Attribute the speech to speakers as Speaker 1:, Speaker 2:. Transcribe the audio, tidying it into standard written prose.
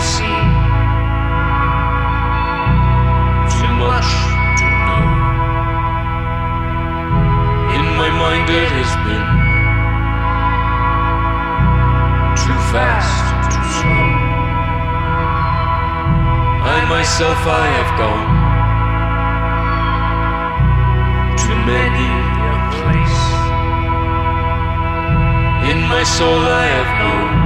Speaker 1: seen, too much to know. In my mind it has been too fast, too slow. I myself, I have gone to many a place. In my soul I have known